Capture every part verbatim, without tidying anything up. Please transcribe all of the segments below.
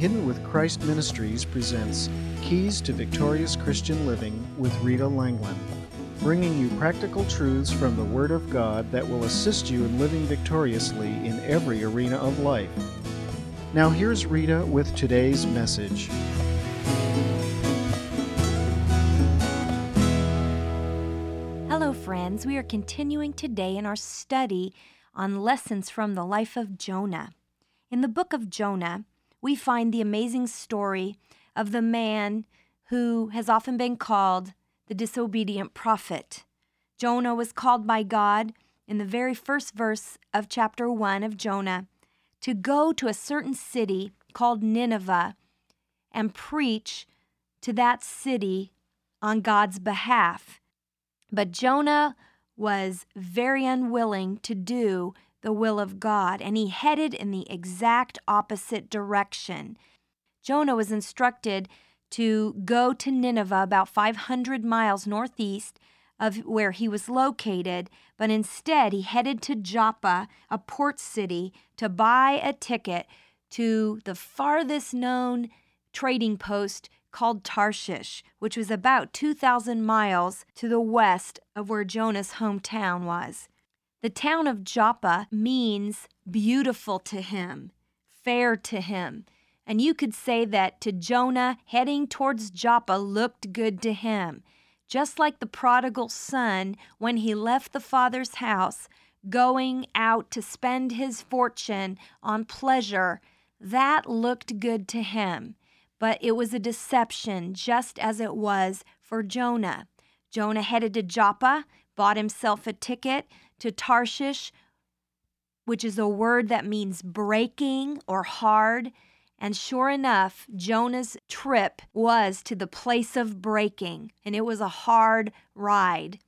Hidden with Christ Ministries presents Keys to Victorious Christian Living with Rita Langland, bringing you practical truths from the Word of God that will assist you in living victoriously in every arena of life. Now here's Rita with today's message. Hello, friends. We are continuing today in our study on lessons from the life of Jonah. In the book of Jonah, we find the amazing story of the man who has often been called the disobedient prophet. Jonah was called by God in the very first verse of chapter one of Jonah to go to a certain city called Nineveh and preach to that city on God's behalf. But Jonah was very unwilling to do the will of God, and he headed in the exact opposite direction. Jonah was instructed to go to Nineveh, about five hundred miles northeast of where he was located, but instead he headed to Joppa, a port city, to buy a ticket to the farthest known trading post called Tarshish, which was about two thousand miles to the west of where Jonah's hometown was. The town of Joppa means beautiful to him, fair to him. And you could say that to Jonah, heading towards Joppa looked good to him. Just like the prodigal son, when he left the father's house, going out to spend his fortune on pleasure, that looked good to him. But it was a deception, just as it was for Jonah. Jonah headed to Joppa, bought himself a ticket to Tarshish, which is a word that means breaking or hard. And sure enough, Jonah's trip was to the place of breaking, and it was a hard ride.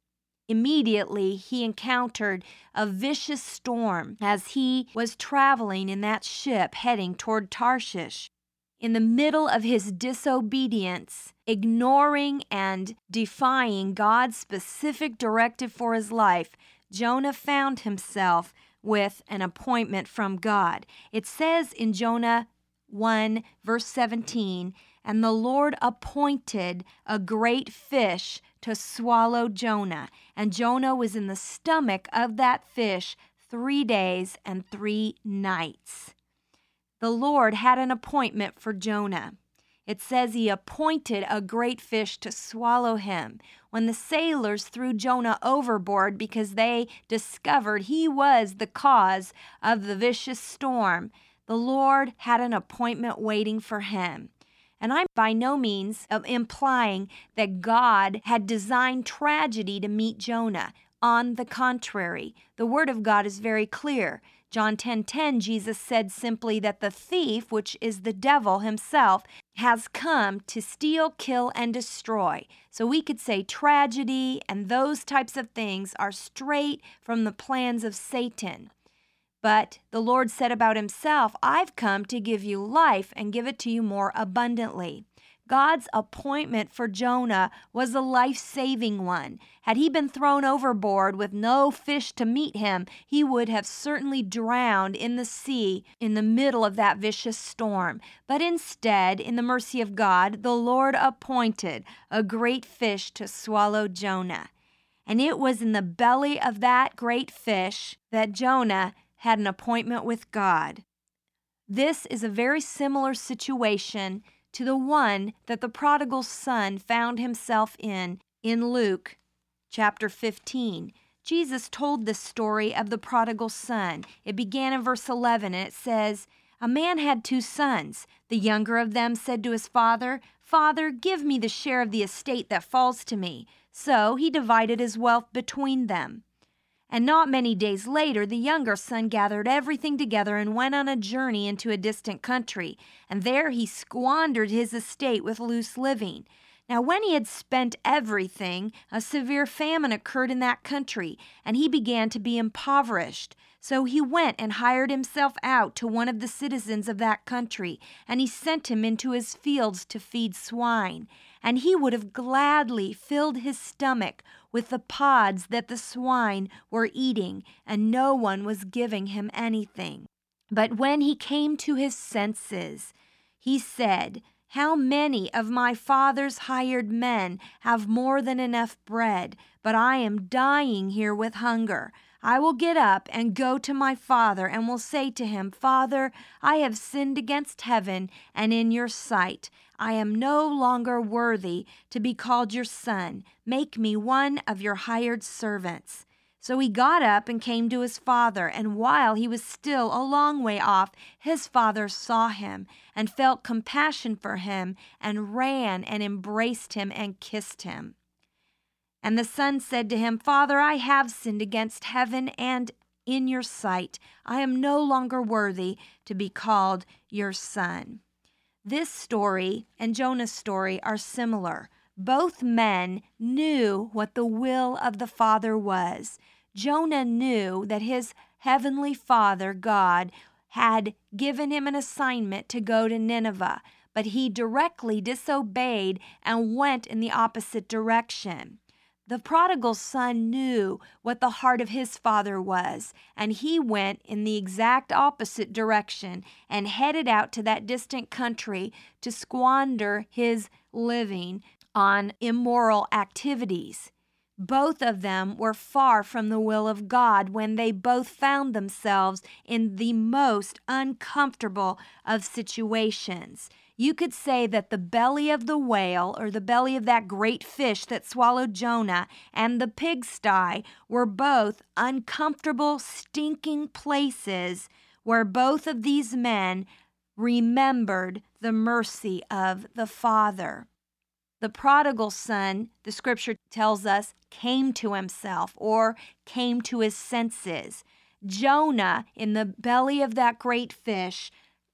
Immediately, he encountered a vicious storm as he was traveling in that ship heading toward Tarshish. In the middle of his disobedience, ignoring and defying God's specific directive for his life, Jonah found himself with an appointment from God. It says in Jonah one, verse seventeen, "And the Lord appointed a great fish to swallow Jonah. And Jonah was in the stomach of that fish three days and three nights." The Lord had an appointment for Jonah. It says he appointed a great fish to swallow him. When the sailors threw Jonah overboard because they discovered he was the cause of the vicious storm, the Lord had an appointment waiting for him. And I'm by no means implying that God had designed tragedy to meet Jonah. On the contrary, the Word of God is very clear. John ten ten, Jesus said simply that the thief, which is the devil himself, has come to steal, kill, and destroy. So we could say tragedy and those types of things are straight from the plans of Satan. But the Lord said about himself, "I've come to give you life and give it to you more abundantly." God's appointment for Jonah was a life-saving one. Had he been thrown overboard with no fish to meet him, he would have certainly drowned in the sea in the middle of that vicious storm. But instead, in the mercy of God, the Lord appointed a great fish to swallow Jonah. And it was in the belly of that great fish that Jonah had an appointment with God. This is a very similar situation to the one that the prodigal son found himself in in Luke chapter fifteen. Jesus told this story of the prodigal son. It began in verse eleven, and it says, "A man had two sons. The younger of them said to his father, 'Father, give me the share of the estate that falls to me.' So he divided his wealth between them. And not many days later, the younger son gathered everything together and went on a journey into a distant country. And there he squandered his estate with loose living. Now, when he had spent everything, a severe famine occurred in that country, and he began to be impoverished. So he went and hired himself out to one of the citizens of that country, and he sent him into his fields to feed swine. And he would have gladly filled his stomach with the pods that the swine were eating, and no one was giving him anything. But when he came to his senses, He said, "How many of my father's hired men have more than enough bread, but I am dying here with hunger. I will get up and go to my father and will say to him, 'Father, I have sinned against heaven and in your sight. I am no longer worthy to be called your son. Make me one of your hired servants.' So he got up and came to his father, and while he was still a long way off, his father saw him and felt compassion for him and ran and embraced him and kissed him. And the son said to him, 'Father, I have sinned against heaven and in your sight. I am no longer worthy to be called your son.'" This story and Jonah's story are similar. Both men knew what the will of the Father was. Jonah knew that his heavenly Father, God, had given him an assignment to go to Nineveh, but he directly disobeyed and went in the opposite direction. The prodigal son knew what the heart of his father was, and he went in the exact opposite direction and headed out to that distant country to squander his living on immoral activities. Both of them were far from the will of God when they both found themselves in the most uncomfortable of situations. You could say that the belly of the whale, or the belly of that great fish that swallowed Jonah, and the pigsty were both uncomfortable, stinking places where both of these men remembered the mercy of the Father. The prodigal son, the scripture tells us, came to himself or came to his senses. Jonah, in the belly of that great fish,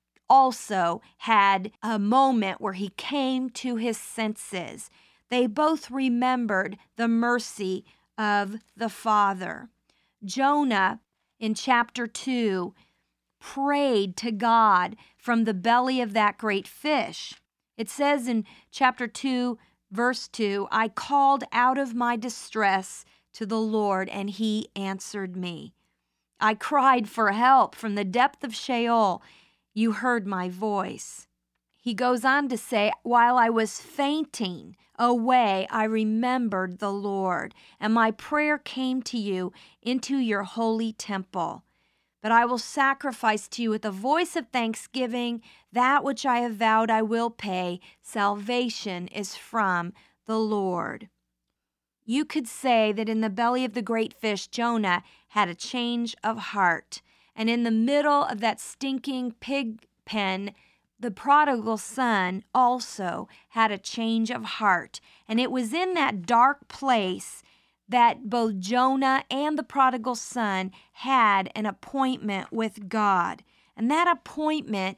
also had a moment where he came to his senses. They both remembered the mercy of the Father. Jonah, in chapter two, prayed to God from the belly of that great fish. It says in chapter two, verse two, "I called out of my distress to the Lord, and he answered me. I cried for help from the depth of Sheol. You heard my voice." He goes on to say, "While I was fainting away, I remembered the Lord, and my prayer came to you into your holy temple. But I will sacrifice to you with a voice of thanksgiving. That which I have vowed I will pay. Salvation is from the Lord." You could say that in the belly of the great fish, Jonah had a change of heart. And in the middle of that stinking pig pen, the prodigal son also had a change of heart. And it was in that dark place that both Jonah and the prodigal son had an appointment with God. And that appointment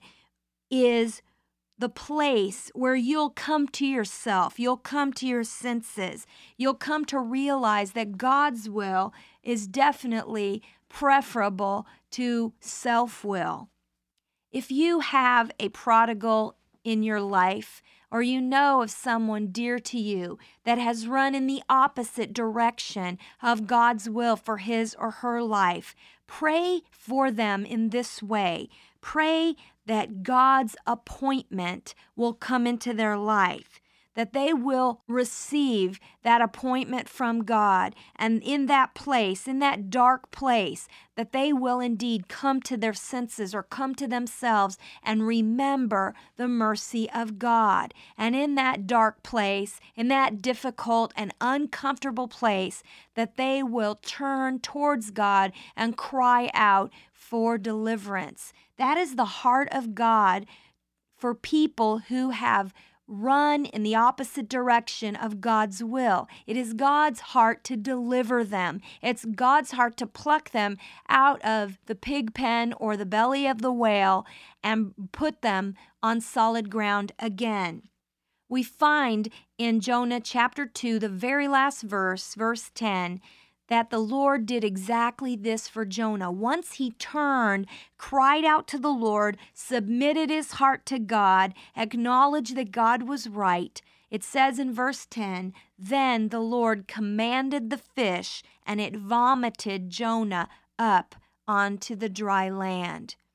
is the place where you'll come to yourself, you'll come to your senses, you'll come to realize that God's will is definitely preferable to self-will. If you have a prodigal in your life, or you know of someone dear to you that has run in the opposite direction of God's will for his or her life, pray for them in this way. Pray that God's appointment will come into their life, that they will receive that appointment from God, and in that place, in that dark place, that they will indeed come to their senses or come to themselves and remember the mercy of God. And in that dark place, in that difficult and uncomfortable place, that they will turn towards God and cry out for deliverance. That is the heart of God for people who have run in the opposite direction of God's will. It is God's heart to deliver them. It's God's heart to pluck them out of the pig pen or the belly of the whale and put them on solid ground again. We find in Jonah chapter two, the very last verse, verse ten, that the Lord did exactly this for Jonah. Once he turned, cried out to the Lord, submitted his heart to God, acknowledged that God was right. It says in verse ten, "Then the Lord commanded the fish, and it vomited Jonah up onto the dry land."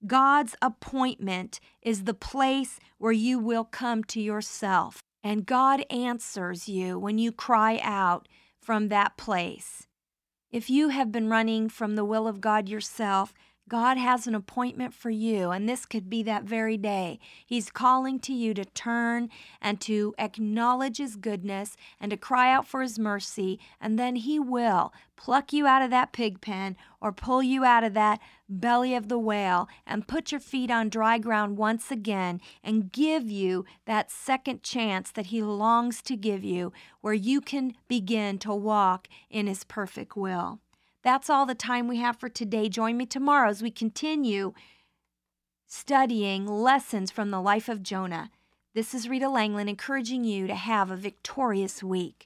God's appointment is the place where you will come to yourself, and God answers you when you cry out from that place. If you have been running from the will of God yourself, God has an appointment for you, and this could be that very day. He's calling to you to turn and to acknowledge His goodness and to cry out for His mercy, and then He will pluck you out of that pig pen or pull you out of that belly of the whale and put your feet on dry ground once again and give you that second chance that He longs to give you, where you can begin to walk in His perfect will. That's all the time we have for today. Join me tomorrow as we continue studying lessons from the life of Jonah. This is Rita Langland encouraging you to have a victorious week.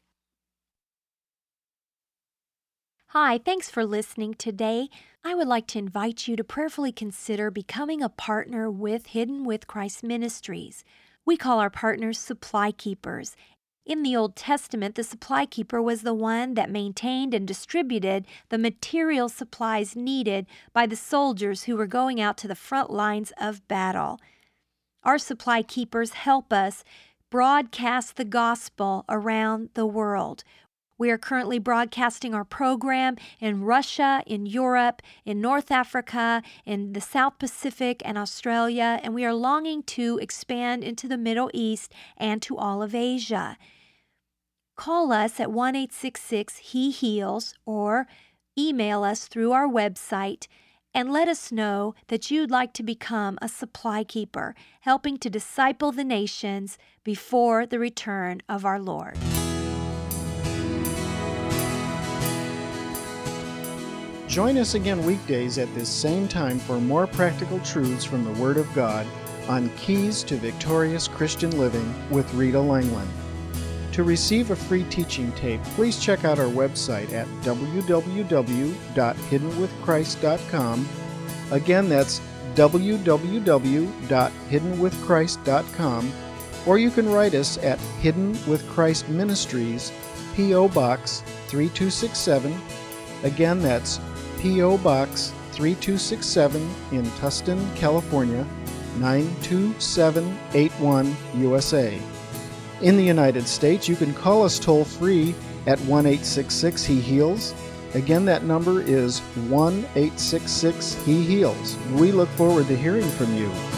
Hi, thanks for listening today. I would like to invite you to prayerfully consider becoming a partner with Hidden with Christ Ministries. We call our partners supply keepers. In the Old Testament, the supply keeper was the one that maintained and distributed the material supplies needed by the soldiers who were going out to the front lines of battle. Our supply keepers help us broadcast the gospel around the world. We are currently broadcasting our program in Russia, in Europe, in North Africa, in the South Pacific and Australia, and we are longing to expand into the Middle East and to all of Asia. Call us at one eight six six He Heals or email us through our website and let us know that you'd like to become a supply keeper, helping to disciple the nations before the return of our Lord. Join us again weekdays at this same time for more practical truths from the Word of God on Keys to Victorious Christian Living with Rita Langland. To receive a free teaching tape, please check out our website at w w w dot hidden with christ dot com. Again, that's w w w dot hidden with christ dot com, or you can write us at Hidden with Christ Ministries, P O. Box three two six seven. Again, that's P O. Box three two six seven in Tustin, California, nine two seven eight one, U S A. In the United States, you can call us toll-free at one eight six six He Heals. Again, that number is one eight six six He Heals. We look forward to hearing from you.